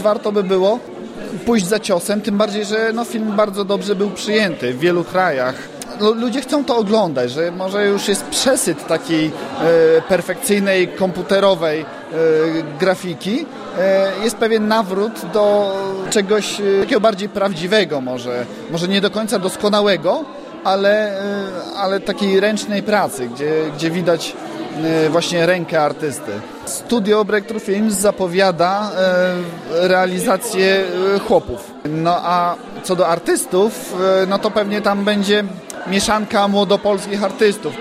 Warto by było pójść za ciosem, tym bardziej, że film bardzo dobrze był przyjęty w wielu krajach. Ludzie chcą to oglądać, że może już jest przesyt takiej perfekcyjnej, komputerowej grafiki. Jest pewien nawrót do czegoś takiego bardziej prawdziwego, może nie do końca doskonałego, ale takiej ręcznej pracy, gdzie widać właśnie rękę artysty. Studio Breakthrough Films zapowiada realizację chłopów. A co do artystów, to pewnie tam będzie mieszanka młodopolskich artystów.